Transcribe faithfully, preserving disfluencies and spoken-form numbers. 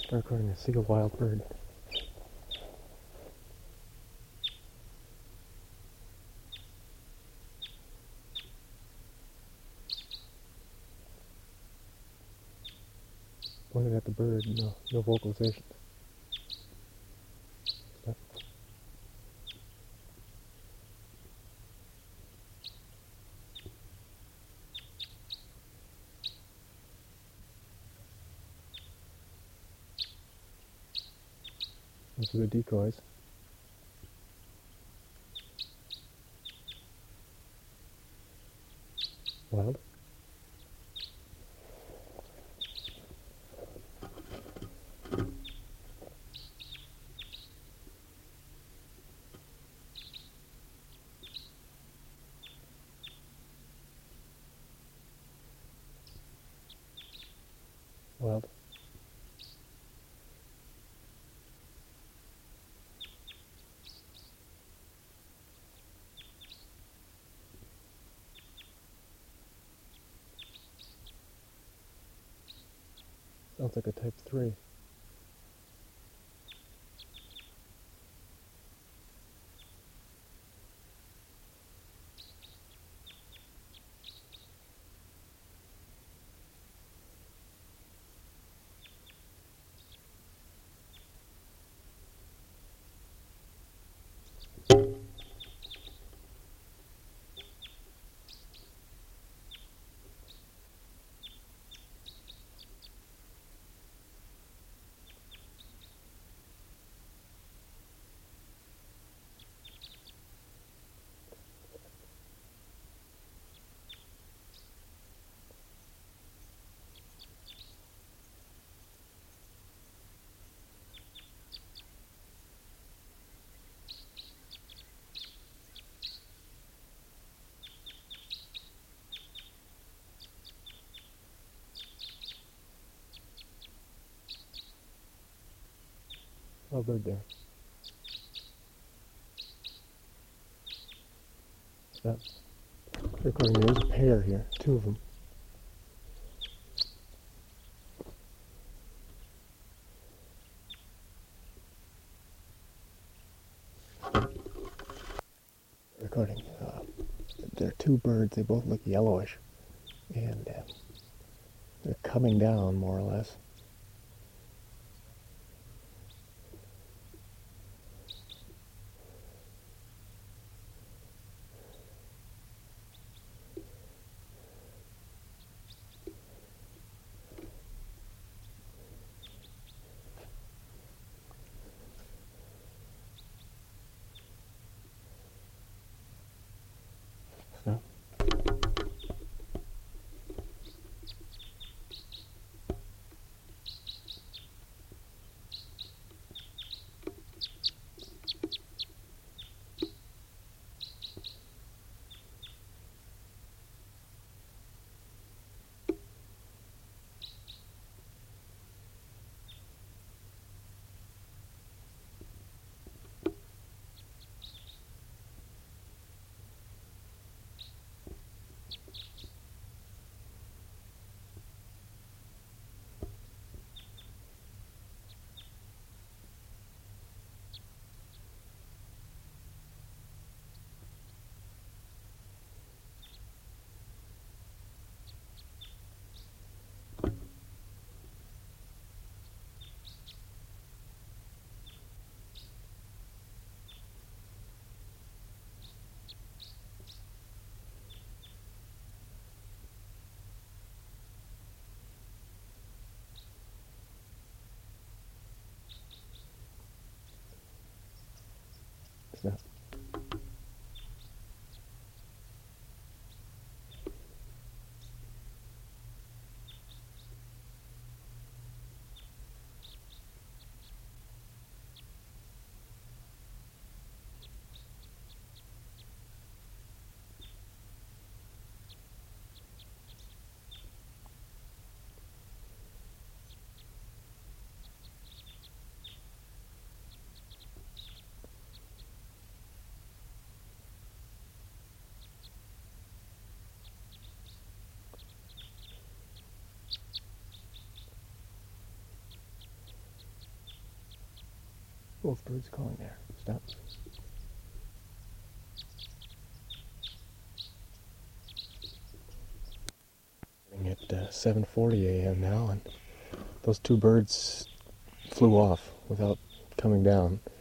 Start recording a single wild bird. Pointed at the bird, no, no vocalization. Stop. Those are the decoys. Wild. Wild. Sounds like a type three. Oh, bird there. Stop. Recording, there's a pair here, two of them. Recording. Uh, there are two birds, they both look yellowish. And uh, they're coming down, more or less. Stop. Both birds calling there. Stop. At uh, seven forty a m now, and those two birds flew off without coming down.